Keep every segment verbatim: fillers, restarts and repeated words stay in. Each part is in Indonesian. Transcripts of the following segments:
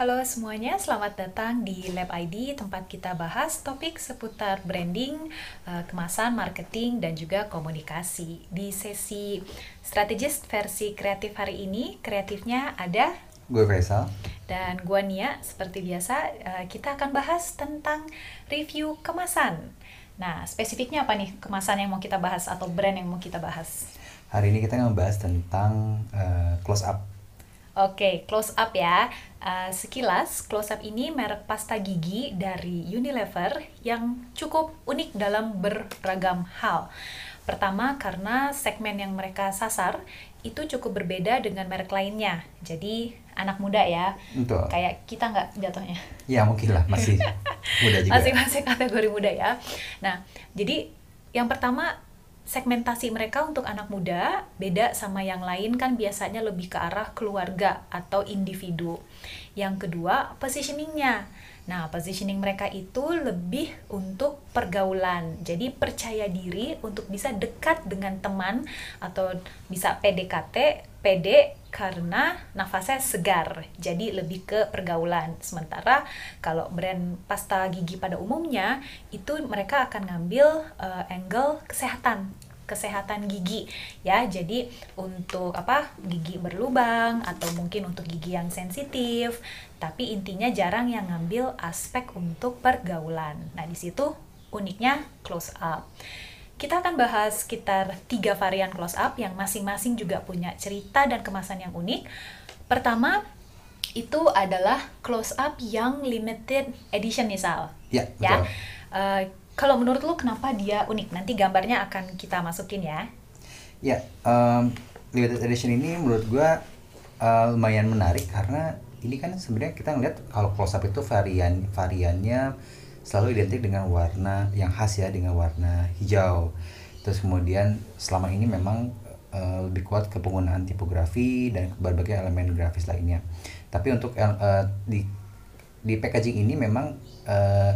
Halo semuanya, selamat datang di Lab I D, tempat kita bahas topik seputar branding, eh, kemasan, marketing, dan juga komunikasi. Di sesi strategist versi kreatif hari ini, kreatifnya ada Gue Faisal. dan gua Nia. Seperti biasa, eh, kita akan bahas tentang review kemasan. Nah, spesifiknya apa nih kemasan yang mau kita bahas atau brand yang mau kita bahas? Hari ini kita ngebahas tentang uh, close up. Oke, close up ya. Uh, sekilas, close up ini merek pasta gigi dari Unilever yang cukup unik dalam beragam hal. Pertama, karena segmen yang mereka sasar itu cukup berbeda dengan merek lainnya. Jadi, anak muda ya. Betul. Kayak kita nggak jatuhnya. Ya mungkin lah, masih muda juga. Masing-masing kategori muda ya. Nah, jadi yang pertama, segmentasi mereka untuk anak muda beda sama yang lain kan biasanya lebih ke arah keluarga atau individu. Yang kedua, positioningnya. Nah, positioning mereka itu lebih untuk pergaulan. Jadi percaya diri untuk bisa dekat dengan teman atau bisa P D K T, pede karena nafasnya segar. Jadi lebih ke pergaulan. Sementara kalau brand pasta gigi pada umumnya itu mereka akan ngambil uh, angle kesehatan kesehatan gigi ya. Jadi untuk apa gigi berlubang atau mungkin untuk gigi yang sensitif, tapi intinya jarang yang ngambil aspek untuk pergaulan. Nah, di situ uniknya close up. Kita akan bahas sekitar tiga varian close up yang masing-masing juga punya cerita dan kemasan yang unik. Pertama, itu adalah close up yang limited edition nih Sal. Ya, betul. Ya. Uh, kalau menurut lu kenapa dia unik? Nanti gambarnya akan kita masukin ya. Ya, um, limited edition ini menurut gue uh, lumayan menarik karena ini kan sebenarnya kita ngeliat kalau close up itu varian variannya selalu identik dengan warna yang khas ya, dengan warna hijau. Terus kemudian selama ini memang uh, lebih kuat ke penggunaan tipografi dan berbagai elemen grafis lainnya. Tapi untuk uh, di di packaging ini memang uh,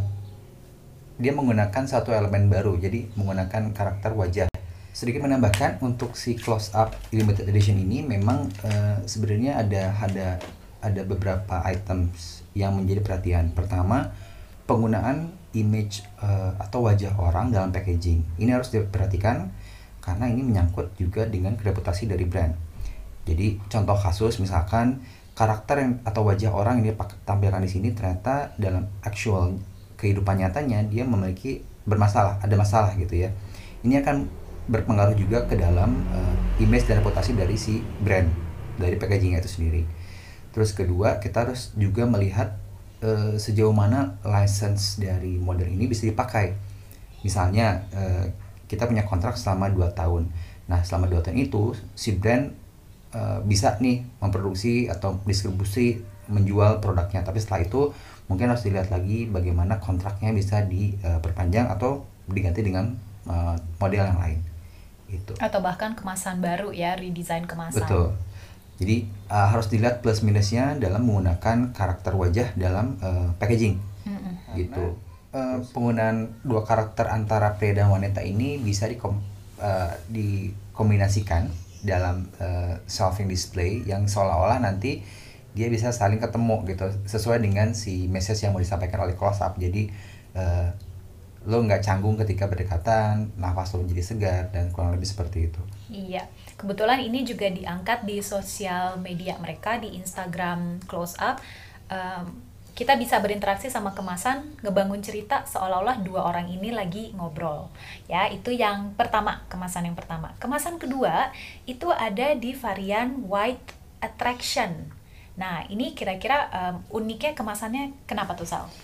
dia menggunakan satu elemen baru, jadi menggunakan karakter wajah. Sedikit menambahkan untuk si close up limited edition ini memang uh, sebenarnya ada ada ada beberapa items yang menjadi perhatian. Pertama, penggunaan image uh, atau wajah orang dalam packaging. Ini harus diperhatikan karena ini menyangkut juga dengan reputasi dari brand. Jadi contoh kasus misalkan karakter yang atau wajah orang yang ditampilkan di sini ternyata dalam actual kehidupan nyatanya dia memiliki bermasalah, ada masalah gitu ya. Ini akan berpengaruh juga ke dalam uh, image dan reputasi dari si brand, dari packagingnya itu sendiri. Terus kedua, kita harus juga melihat uh, sejauh mana license dari model ini bisa dipakai. Misalnya uh, kita punya kontrak selama dua tahun. Nah, selama dua tahun itu si brand uh, bisa nih memproduksi atau distribusi menjual produknya, tapi setelah itu mungkin harus dilihat lagi bagaimana kontraknya bisa diperpanjang uh, atau diganti dengan uh, model yang lain gitu. Atau bahkan kemasan baru ya, redesign kemasan. Betul. Jadi uh, harus dilihat plus minusnya dalam menggunakan karakter wajah dalam uh, packaging. Mm-hmm. Gitu. Uh, penggunaan dua karakter antara pria dan wanita ini bisa dikom- uh, dikombinasikan dalam uh, shelving display yang seolah-olah nanti dia bisa saling ketemu gitu sesuai dengan si message yang mau disampaikan oleh close up. Jadi uh, lo nggak canggung ketika berdekatan, nafas lo menjadi segar dan kurang lebih seperti itu. Iya, kebetulan ini juga diangkat di sosial media mereka di Instagram close up. Um, kita bisa berinteraksi sama kemasan, ngebangun cerita seolah-olah dua orang ini lagi ngobrol. Ya, itu yang pertama, kemasan yang pertama. Kemasan kedua itu ada di varian white attraction. Nah, ini kira-kira um, uniknya kemasannya kenapa tuh, Sal?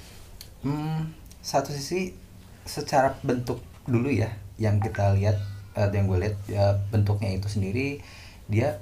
Hmm, satu sisi secara bentuk dulu ya, yang kita lihat, uh, yang gue lihat ya, bentuknya itu sendiri dia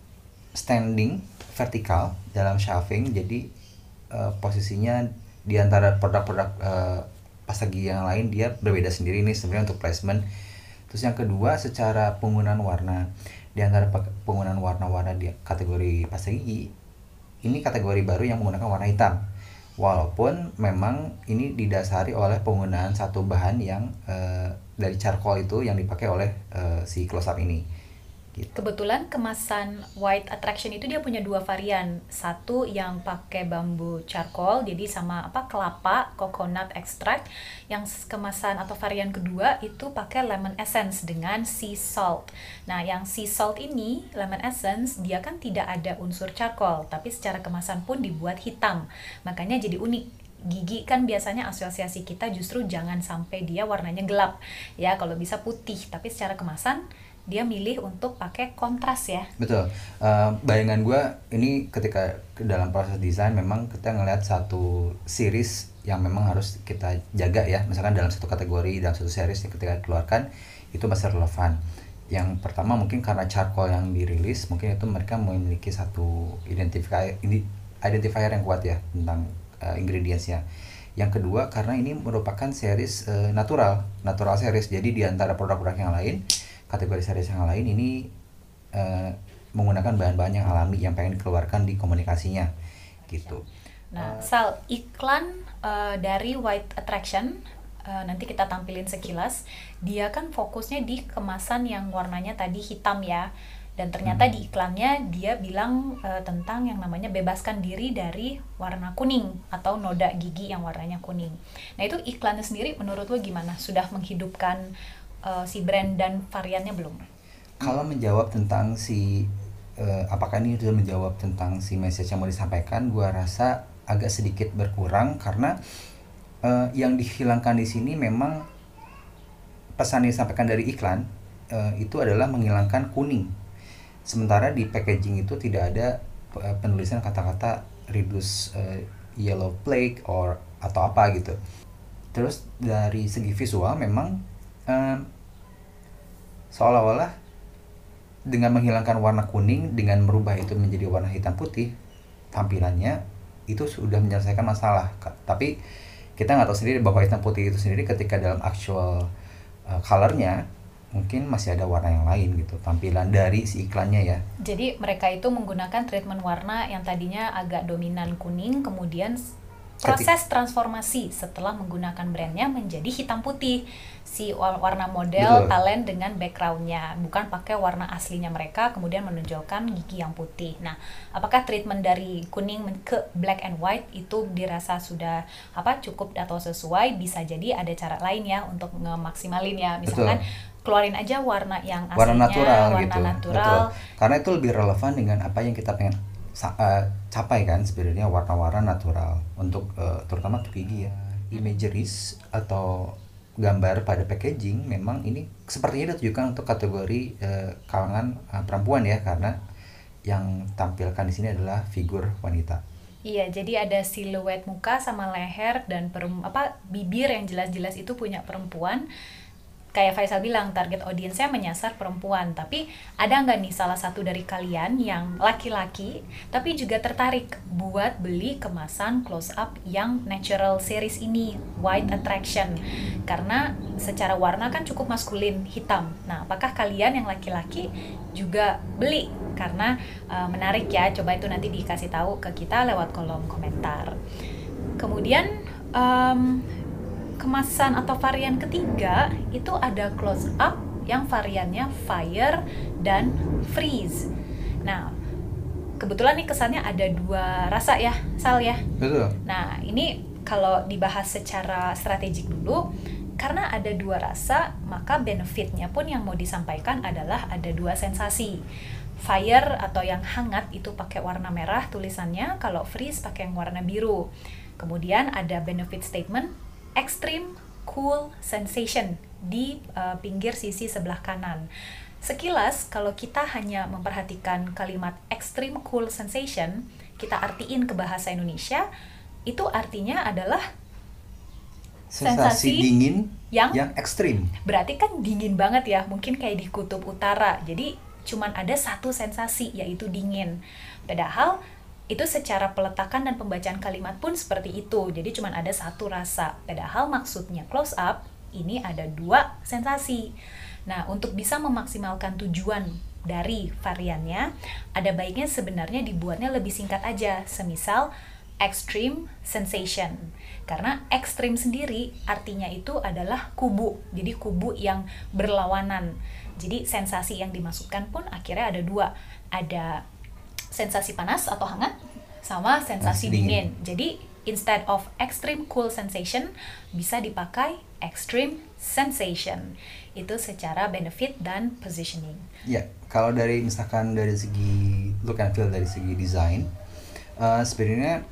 standing vertikal dalam shelving, jadi uh, posisinya di antara produk-produk uh, pasta gigi yang lain dia berbeda sendiri nih sebenarnya untuk placement. Terus yang kedua, secara penggunaan warna, di antara penggunaan warna-warna di kategori pasta gigi ini kategori baru yang menggunakan warna hitam, walaupun memang ini didasari oleh penggunaan satu bahan yang uh, dari charcoal itu yang dipakai oleh uh, si close up ini gitu. Kebetulan kemasan White Attraction itu dia punya dua varian. Satu yang pakai bambu charcoal, jadi sama apa kelapa, coconut extract. Yang kemasan atau varian kedua itu pakai lemon essence dengan sea salt. Nah, yang sea salt ini, lemon essence, dia kan tidak ada unsur charcoal, tapi secara kemasan pun dibuat hitam. Makanya jadi unik. Gigi kan biasanya asosiasi kita justru jangan sampai dia warnanya gelap. Ya, kalau bisa putih, tapi secara kemasan dia milih untuk pakai kontras ya. Betul. Uh, bayangan gue ini ketika dalam proses desain memang kita ngelihat satu series yang memang harus kita jaga ya. Misalkan dalam satu kategori, dalam satu series yang ketika dikeluarkan itu masih relevan. Yang pertama mungkin karena charcoal yang dirilis, mungkin itu mereka memiliki satu identifier identifier yang kuat ya tentang uh, ingredientsnya. Yang kedua karena ini merupakan series uh, natural, natural series. Jadi di antara produk-produk yang lain, kategori series yang lain ini uh, menggunakan bahan-bahan yang alami yang pengen dikeluarkan di komunikasinya gitu. Nah, uh, Sal, iklan uh, dari White Attraction uh, nanti kita tampilin sekilas. Dia kan fokusnya di kemasan yang warnanya tadi hitam ya. Dan ternyata hmm. di iklannya dia bilang uh, tentang yang namanya bebaskan diri dari warna kuning atau noda gigi yang warnanya kuning. Nah, itu iklannya sendiri menurut lo gimana? Sudah menghidupkan Uh, si brand dan variannya belum? Kalau menjawab tentang si uh, apakah ini sudah menjawab tentang si message yang mau disampaikan, gua rasa agak sedikit berkurang karena uh, yang dihilangkan di sini memang pesan yang disampaikan dari iklan uh, itu adalah menghilangkan kuning. Sementara di packaging itu tidak ada uh, penulisan kata-kata reduce uh, yellow plaque or atau apa gitu. Terus dari segi visual memang Um, seolah-olah dengan menghilangkan warna kuning dengan merubah itu menjadi warna hitam putih, tampilannya itu sudah menyelesaikan masalah. Tapi kita nggak tahu sendiri bahwa hitam putih itu sendiri ketika dalam actual uh, colornya mungkin masih ada warna yang lain gitu, tampilan dari si iklannya ya. Jadi mereka itu menggunakan treatment warna yang tadinya agak dominan kuning, kemudian proses transformasi setelah menggunakan brandnya menjadi hitam putih, si warna model, betul, talent dengan backgroundnya, bukan pakai warna aslinya mereka kemudian menonjolkan gigi yang putih. Nah, apakah treatment dari kuning ke black and white itu dirasa sudah apa cukup atau sesuai? Bisa jadi ada cara lain ya untuk ngemaksimalin ya, misalkan betul, keluarin aja warna yang aslinya, warna natural, warna gitu, natural. Betul. Karena itu lebih relevan dengan apa yang kita pengen Uh, capai kan sebenarnya, warna-warna natural untuk uh, terutama untuk gigi ya. Imageries atau gambar pada packaging memang ini sepertinya ditujukan untuk kategori uh, kalangan uh, perempuan ya, karena yang tampilkan di sini adalah figur wanita. Iya, jadi ada siluet muka sama leher dan perem, apa bibir yang jelas-jelas itu punya perempuan. Kayak Faisal bilang, target audiensnya menyasar perempuan. Tapi ada nggak nih salah satu dari kalian yang laki-laki tapi juga tertarik buat beli kemasan close up yang natural series ini, White Attraction? Karena secara warna kan cukup maskulin, hitam. Nah, apakah kalian yang laki-laki juga beli? Karena uh, menarik ya, coba itu nanti dikasih tahu ke kita lewat kolom komentar. Kemudian um, kemasan atau varian ketiga itu ada close up yang variannya fire dan freeze. Nah, kebetulan nih kesannya ada dua rasa ya, Sal ya. Betul. Nah, ini kalau dibahas secara strategik dulu, karena ada dua rasa, maka benefitnya pun yang mau disampaikan adalah ada dua sensasi. Fire atau yang hangat itu pakai warna merah tulisannya, kalau freeze pakai yang warna biru. Kemudian ada benefit statement extreme cool sensation di uh, pinggir sisi sebelah kanan. Sekilas kalau kita hanya memperhatikan kalimat extreme cool sensation, kita artiin ke bahasa Indonesia, itu artinya adalah sensasi, sensasi dingin yang, yang ekstrim. Berarti kan dingin banget ya, mungkin kayak di kutub utara. Jadi cuman ada satu sensasi, yaitu dingin. Padahal itu secara peletakan dan pembacaan kalimat pun seperti itu. Jadi cuma ada satu rasa. Padahal maksudnya close up, ini ada dua sensasi. Nah, untuk bisa memaksimalkan tujuan dari variannya, ada baiknya sebenarnya dibuatnya lebih singkat aja. Semisal, extreme sensation. Karena extreme sendiri artinya itu adalah kubu. Jadi kubu yang berlawanan. Jadi sensasi yang dimasukkan pun akhirnya ada dua, ada sensasi panas atau hangat sama sensasi dingin. dingin. Jadi instead of extreme cool sensation bisa dipakai extreme sensation. Itu secara benefit dan positioning. Ya, kalau dari misalkan dari segi look and feel, dari segi desain, uh, sebenarnya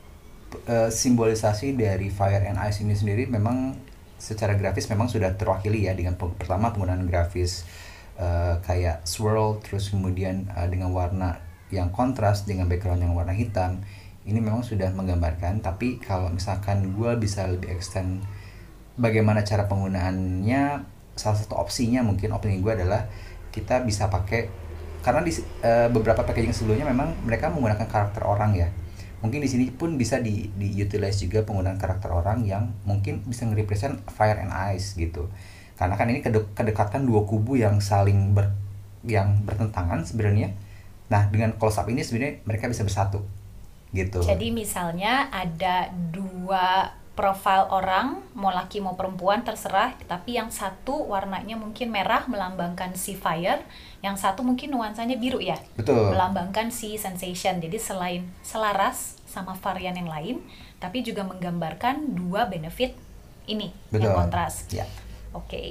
uh, simbolisasi dari fire and ice ini sendiri memang secara grafis memang sudah terwakili ya, dengan peng- pertama penggunaan grafis uh, kayak swirl, terus kemudian uh, dengan warna yang kontras dengan background yang warna hitam. Ini memang sudah menggambarkan, tapi kalau misalkan gue bisa lebih extend bagaimana cara penggunaannya, salah satu opsinya mungkin opini gue adalah kita bisa pakai, karena di uh, beberapa packaging sebelumnya memang mereka menggunakan karakter orang ya. Mungkin di sini pun bisa di, di utilize juga penggunaan karakter orang yang mungkin bisa nge-represent fire and ice gitu. Karena kan ini kede- kedekatan dua kubu yang saling ber, yang bertentangan sebenarnya. Nah, dengan close up ini sebenarnya mereka bisa bersatu gitu. Jadi misalnya ada dua profil orang, mau laki mau perempuan terserah, tapi yang satu warnanya mungkin merah melambangkan si fire, yang satu mungkin nuansanya biru ya, Betul. melambangkan si sensation. Jadi selain selaras sama varian yang lain, tapi juga menggambarkan dua benefit ini. Betul. Yang kontras. Ya. Oke. Okay.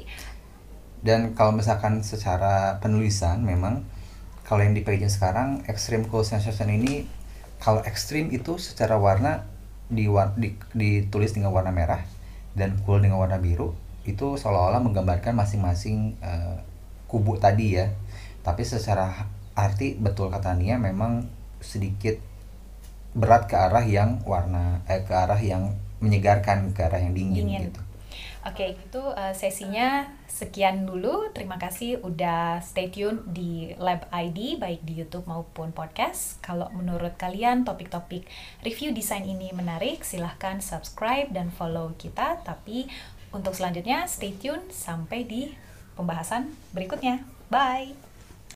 Dan kalau misalkan secara penulisan memang kalau yang di packaging sekarang extreme cool sensation ini, kalau ekstrim itu secara warna di, di ditulis dengan warna merah dan cool dengan warna biru, itu seolah-olah menggambarkan masing-masing uh, kubu tadi ya. Tapi secara arti betul kata Nia, memang sedikit berat ke arah yang warna eh, ke arah yang menyegarkan, ke arah yang dingin, dingin. gitu. Oke, itu uh, sesinya sekian dulu. Terima kasih udah stay tune di Lab I D, baik di YouTube maupun podcast. Kalau menurut kalian topik-topik review desain ini menarik, silahkan subscribe dan follow kita. Tapi untuk selanjutnya stay tune sampai di pembahasan berikutnya. Bye!